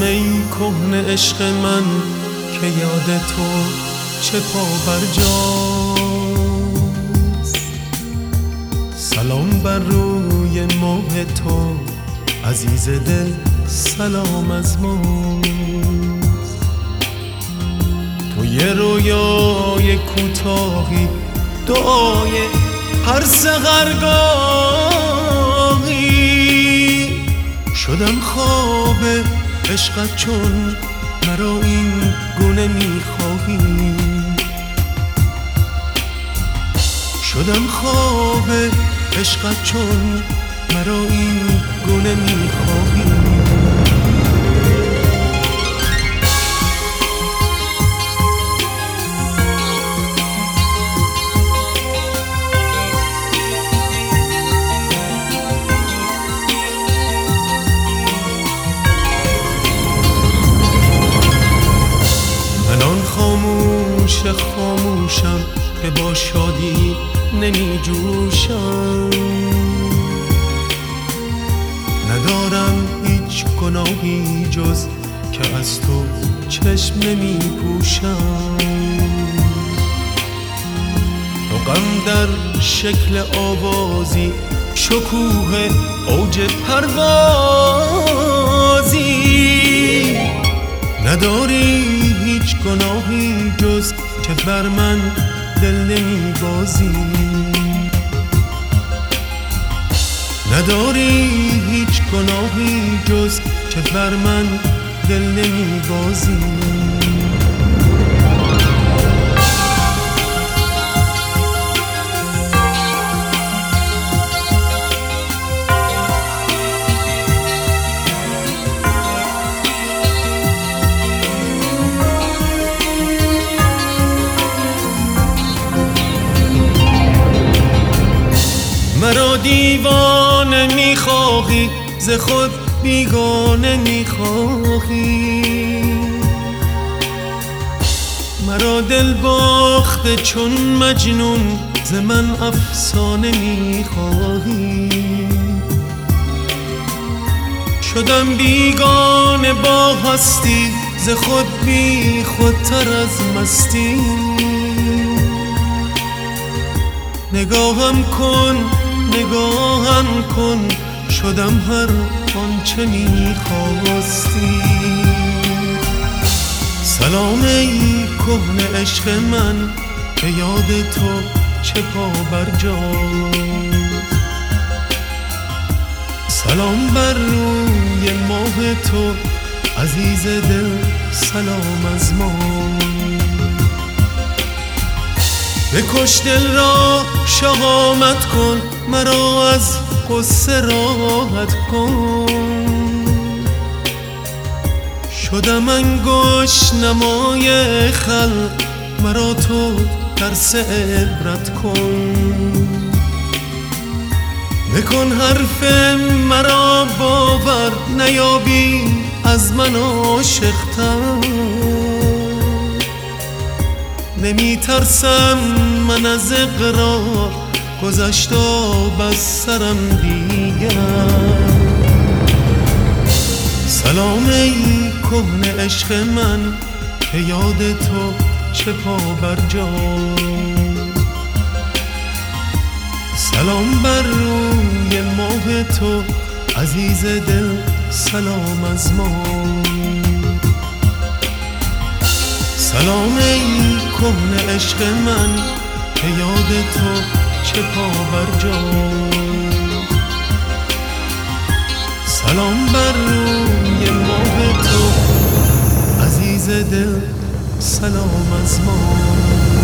سلام ای کهنه عشق من که یاد تو چه پا بر جاست. سلام بر روی ماه تو عزیز دل، سلام از ماست. تو یه رویای کوتاهی، دعای هر سحرگاهی، شدم خواب عشقت چون مرا این گونه میخواهی. شدم خواب عشقت چون مرا این گونه میخواهی. خاموشم که با شادی نمی جوشم. ندارم هیچ گناهی جز که از تو چشم نمی پوشم. تو غم در شکل آوازی، شکوه اوج پروازی، نداری هیچ گناهی جز که بر من دل نمی بازی. نداری هیچ گناهی جز که بر من دل نمی بازی. مرا دیوانه میخواهی، ز خود بیگانه میخواهی. مرا دل باخته چون مجنون، ز من افسانه میخواهی. شدم بیگانه با هستی، ز خود بی خودتر از مستی. نگاهم کن، نگاهم کن، شدم هر آنچه میخواستی. سلام ای کهنه عشق من که یاد تو چه پا بر جاست. سلام بر روی ماه تو عزیز دل، سلام از ما. بکش دل را شهامت کن، مرا از غصه راحت کن. شدم انگشت نمای خلق، مرا تو درس عبرت کن. بکن حرف مرا باور، نیابی از من عاشق‌تر. نمی ترسم من از اقرار، گذشت آب از سرم دیگر. سلام ای کهنه عشق من که یاد تو چه پا بر جاست. سلام بر روی ماه تو عزیز دل، سلام از ما. سلام ای کهنه عشق من که یاد تو چه پا بر جاست. سلام بر روی ماه تو عزیز دل، سلام از ما.